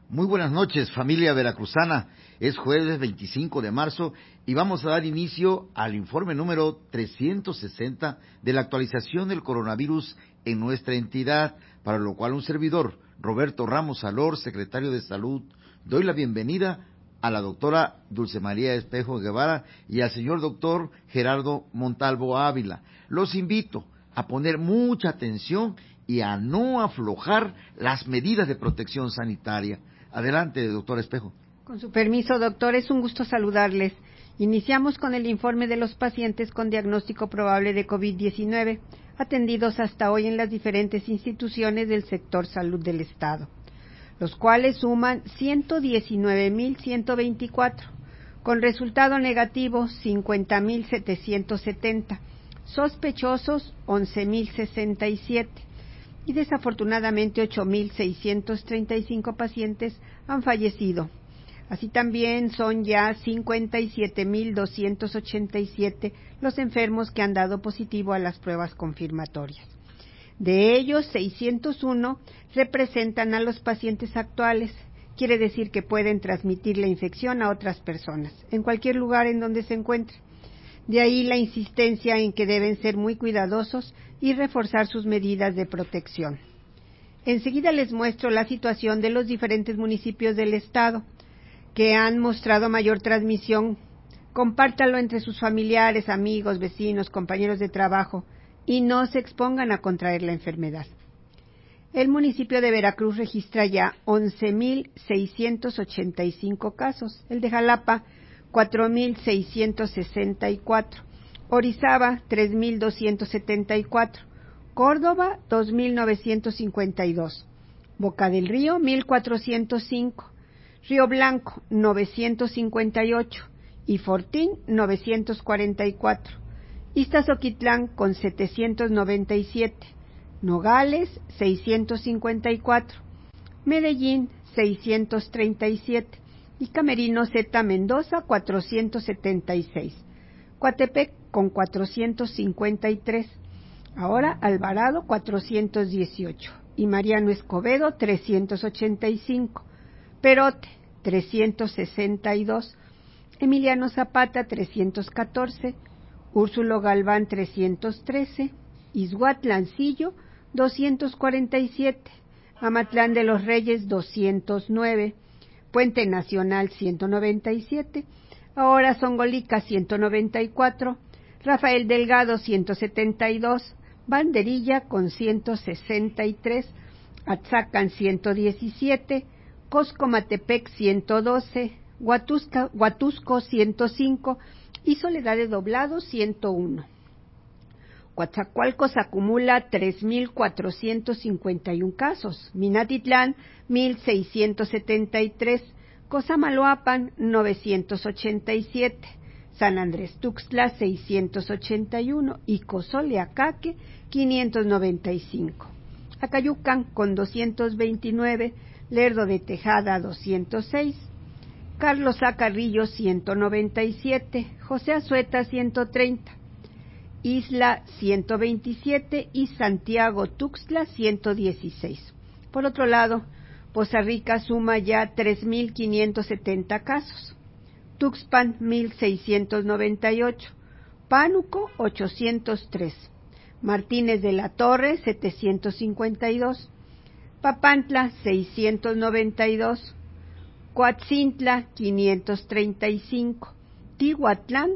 Muy buenas noches, familia veracruzana. Es jueves 25 de marzo y vamos a dar inicio al informe número 360 de la actualización del coronavirus en nuestra entidad, para lo cual un servidor, Roberto Ramos Salor, secretario de Salud, doy la bienvenida a la doctora Dulce María Espejo Guevara y al señor doctor Gerardo Montalvo Ávila. Los invito a poner mucha atención y a no aflojar las medidas de protección sanitaria. Adelante, doctor Espejo. Con su permiso, doctor, es un gusto saludarles. Iniciamos con el informe de los pacientes con diagnóstico probable de COVID-19, atendidos hasta hoy en las diferentes instituciones del sector salud del Estado, los cuales suman 119,124, con resultado negativo 50,770, sospechosos 11,067. Y desafortunadamente 8,635 pacientes han fallecido. Así también son ya 57,287 los enfermos que han dado positivo a las pruebas confirmatorias. De ellos, 601 representan a los pacientes actuales. Quiere decir que pueden transmitir la infección a otras personas, en cualquier lugar en donde se encuentren. De ahí la insistencia en que deben ser muy cuidadosos y reforzar sus medidas de protección. Enseguida les muestro la situación de los diferentes municipios del estado que han mostrado mayor transmisión. Compártalo entre sus familiares, amigos, vecinos, compañeros de trabajo y no se expongan a contraer la enfermedad. El municipio de Veracruz registra ya 11,685 casos, el de Jalapa 4,664, Orizaba 3,274, Córdoba 2,952, Boca del Río 1,405, Río Blanco 958 y Fortín 944, Iztazoquitlán con 797, Nogales 654, Medellín 637 y Camerino Z Mendoza 476, Coatepec con 453, ahora Alvarado 418 y Mariano Escobedo 385, Perote 362, Emiliano Zapata 314, Úrsulo Galván 313, Izhuatlancillo 247, Amatlán de los Reyes 209, Puente Nacional 197, ahora Zongolica 194, Rafael Delgado 172, Banderilla con 163, Atzacan 117, Coscomatepec 112, Huatusco 105 y Soledad de Doblado 101. Coatzacoalcos acumula 3,451 casos, Minatitlán 1,673, Cosamaloapan 987, San Andrés Tuxtla 681 y Cozoleacaque 595. Acayucan con 229, Lerdo de Tejada 206, Carlos A. Carrillo 197, José Azueta 130, Isla 127 y Santiago Tuxtla 116. Por otro lado, Poza Rica suma ya 3,570 casos, Tuxpan 1,698, Pánuco 803, Martínez de la Torre 752, Papantla 692, Coatzintla 535, Tihuatlán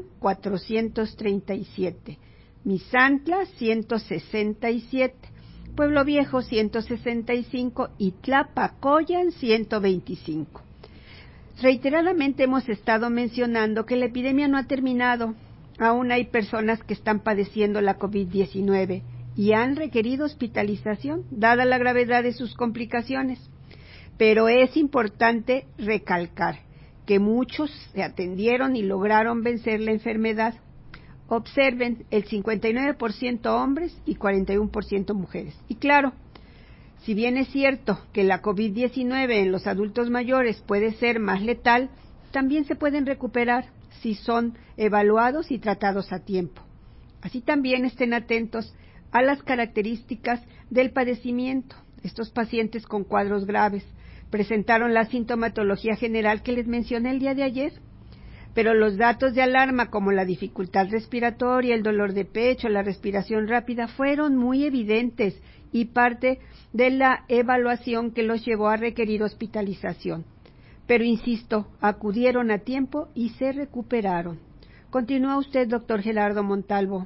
437, Misantla 167, Pueblo Viejo 165 y Tlapacoyan 125. Reiteradamente hemos estado mencionando que la epidemia no ha terminado. Aún hay personas que están padeciendo la COVID-19 y han requerido hospitalización, dada la gravedad de sus complicaciones. Pero es importante recalcar que muchos se atendieron y lograron vencer la enfermedad. Observen, el 59% hombres y 41% mujeres. Y claro, si bien es cierto que la COVID-19 en los adultos mayores puede ser más letal, también se pueden recuperar si son evaluados y tratados a tiempo. Así también estén atentos a las características del padecimiento. Estos pacientes con cuadros graves presentaron la sintomatología general que les mencioné el día de ayer, pero los datos de alarma como la dificultad respiratoria, el dolor de pecho, la respiración rápida fueron muy evidentes y parte de la evaluación que los llevó a requerir hospitalización. Pero insisto, acudieron a tiempo y se recuperaron. Continúa usted, doctor Gerardo Montalvo.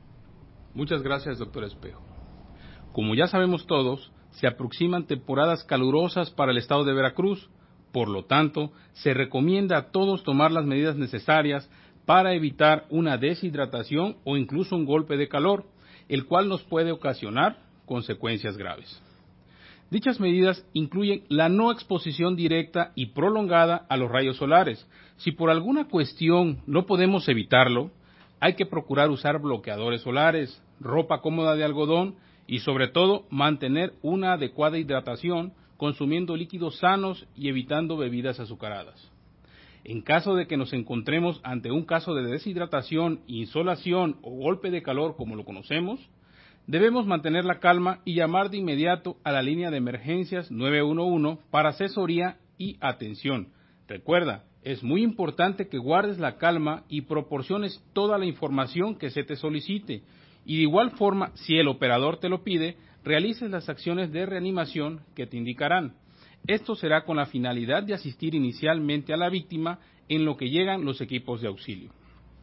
Muchas gracias, doctor Espejo. Como ya sabemos todos, se aproximan temporadas calurosas para el estado de Veracruz. Por lo tanto, se recomienda a todos tomar las medidas necesarias para evitar una deshidratación o incluso un golpe de calor, el cual nos puede ocasionar consecuencias graves. Dichas medidas incluyen la no exposición directa y prolongada a los rayos solares. Si por alguna cuestión no podemos evitarlo, hay que procurar usar bloqueadores solares, ropa cómoda de algodón y sobre todo mantener una adecuada hidratación, consumiendo líquidos sanos y evitando bebidas azucaradas. En caso de que nos encontremos ante un caso de deshidratación, insolación o golpe de calor como lo conocemos, debemos mantener la calma y llamar de inmediato a la línea de emergencias 911 para asesoría y atención. Recuerda, es muy importante que guardes la calma y proporciones toda la información que se te solicite. Y de igual forma, si el operador te lo pide, realices las acciones de reanimación que te indicarán. Esto será con la finalidad de asistir inicialmente a la víctima en lo que llegan los equipos de auxilio.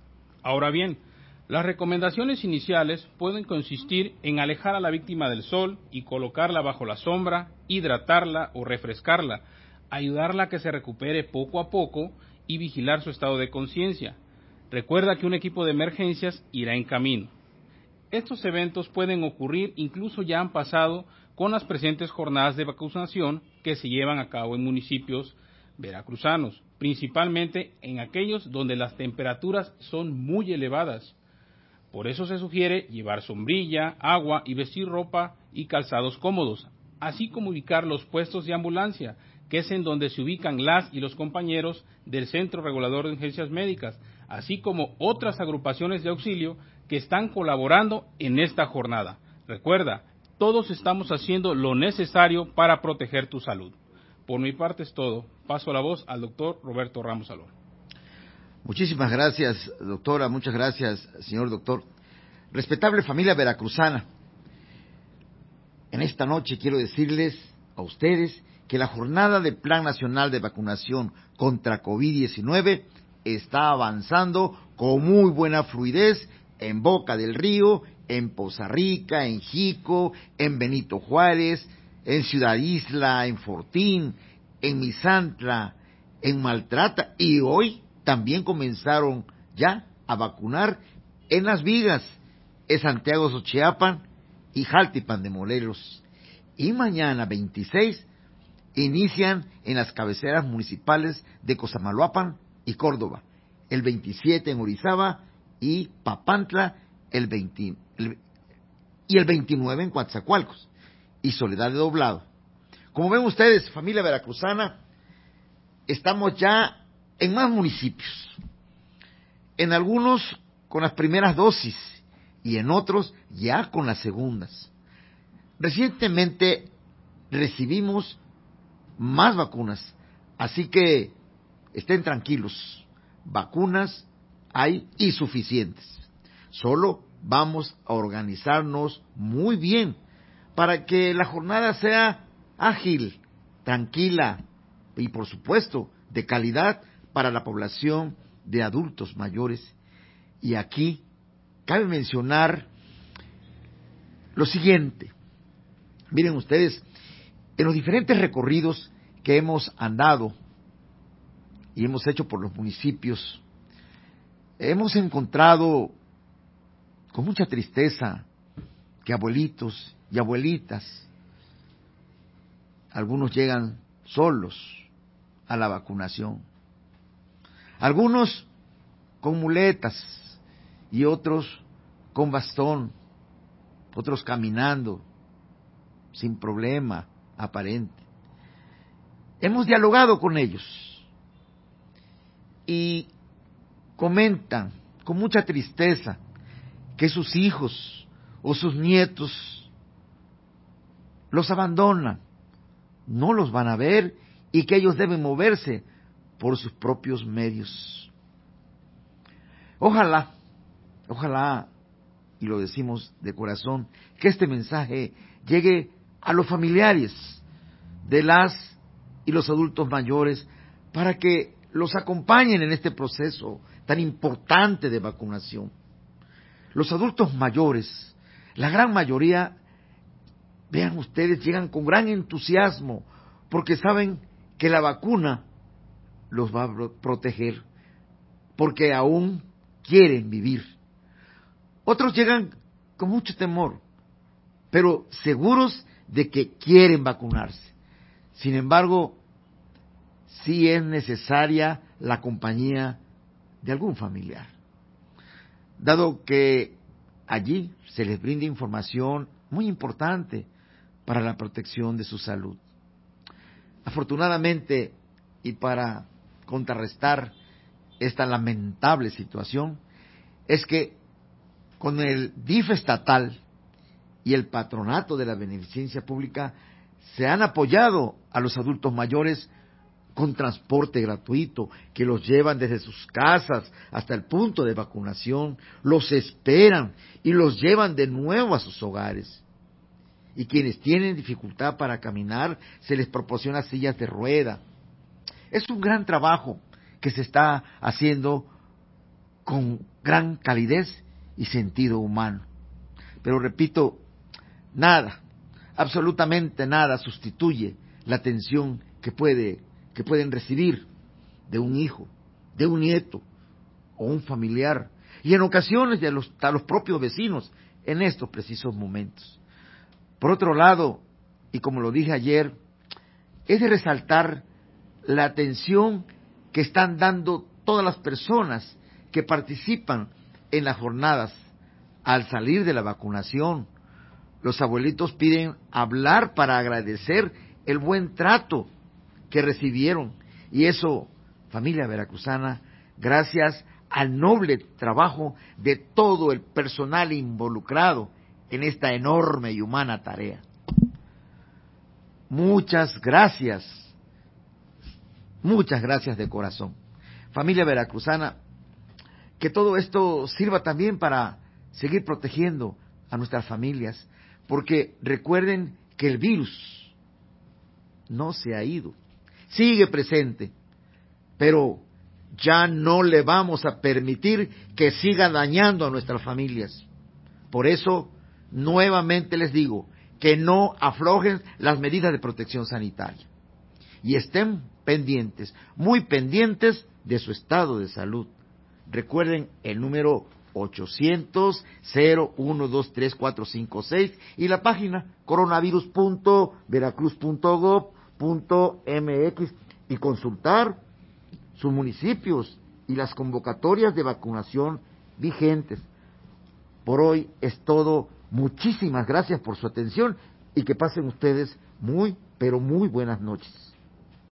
Ahora bien, las recomendaciones iniciales pueden consistir en alejar a la víctima del sol y colocarla bajo la sombra, hidratarla o refrescarla, ayudarla a que se recupere poco a poco y vigilar su estado de conciencia. Recuerda que un equipo de emergencias irá en camino. Estos eventos pueden ocurrir, incluso ya han pasado, con las presentes jornadas de vacunación que se llevan a cabo en municipios veracruzanos, principalmente en aquellos donde las temperaturas son muy elevadas. Por eso se sugiere llevar sombrilla, agua y vestir ropa y calzados cómodos, así como ubicar los puestos de ambulancia, que es en donde se ubican las y los compañeros del Centro Regulador de Urgencias Médicas, así como otras agrupaciones de auxilio que están colaborando en esta jornada. Recuerda, todos estamos haciendo lo necesario para proteger tu salud. Por mi parte es todo. Paso la voz al doctor Roberto Ramos Salón. Muchísimas gracias, doctora. Muchas gracias, señor doctor. Respetable familia veracruzana, en esta noche quiero decirles a ustedes que la jornada del Plan Nacional de Vacunación contra COVID-19 está avanzando con muy buena fluidez en Boca del Río, en Poza Rica, en Jico, en Benito Juárez, en Ciudad Isla, en Fortín, en Misantla, en Maltrata, y hoy también comenzaron ya a vacunar en Las Vigas, en Santiago Xochiapan y Jaltipan de Morelos. Y mañana 26 inician en las cabeceras municipales de Cosamaloapan y Córdoba, el 27 en Orizaba y Papantla, y el 29 en Coatzacoalcos y Soledad de Doblado. Como ven ustedes, familia veracruzana, estamos ya en más municipios, en algunos con las primeras dosis y en otros ya con las segundas. Recientemente recibimos más vacunas, así que estén tranquilos, vacunas hay y suficientes. Solo vamos a organizarnos muy bien para que la jornada sea ágil, tranquila y por supuesto de calidad para la población de adultos mayores. Y aquí cabe mencionar lo siguiente. Miren ustedes, en los diferentes recorridos que hemos andado y hemos hecho por los municipios, hemos encontrado con mucha tristeza que abuelitos y abuelitas, algunos llegan solos a la vacunación, algunos con muletas y otros con bastón, otros caminando sin problema aparente. Hemos dialogado con ellos y comentan con mucha tristeza que sus hijos o sus nietos los abandonan, no los van a ver y que ellos deben moverse por sus propios medios. Ojalá, y lo decimos de corazón, que este mensaje llegue a los familiares de las y los adultos mayores para que los acompañen en este proceso tan importante de vacunación. Los adultos mayores, la gran mayoría, vean ustedes, llegan con gran entusiasmo porque saben que la vacuna los va a proteger, porque aún quieren vivir. Otros llegan con mucho temor, pero seguros de que quieren vacunarse. Sin embargo, sí es necesaria la compañía de algún familiar, dado que allí se les brinda información muy importante para la protección de su salud. Afortunadamente, y para contrarrestar esta lamentable situación, es que con el DIF estatal y el patronato de la beneficencia pública se han apoyado a los adultos mayores con transporte gratuito, que los llevan desde sus casas hasta el punto de vacunación, los esperan y los llevan de nuevo a sus hogares. Y quienes tienen dificultad para caminar, se les proporciona sillas de rueda. Es un gran trabajo que se está haciendo con gran calidez y sentido humano. Pero repito, nada, absolutamente nada sustituye la atención que pueden recibir de un hijo, de un nieto o un familiar, y en ocasiones de a los propios vecinos en estos precisos momentos. Por otro lado, y como lo dije ayer, es de resaltar la atención que están dando todas las personas que participan en las jornadas. Al salir de la vacunación, los abuelitos piden hablar para agradecer el buen trato que recibieron. Y eso, familia veracruzana, gracias al noble trabajo de todo el personal involucrado en esta enorme y humana tarea. Muchas gracias de corazón. Familia veracruzana, que todo esto sirva también para seguir protegiendo a nuestras familias, porque recuerden que el virus no se ha ido, sigue presente, pero ya no le vamos a permitir que siga dañando a nuestras familias. Por eso, nuevamente les digo que no aflojen las medidas de protección sanitaria y estén pendientes, muy pendientes de su estado de salud. Recuerden el número 800-0123-456 y la página coronavirus.veracruz.gov.mx y consultar sus municipios y las convocatorias de vacunación vigentes. Por hoy es todo. Muchísimas gracias por su atención y que pasen ustedes muy, pero muy buenas noches.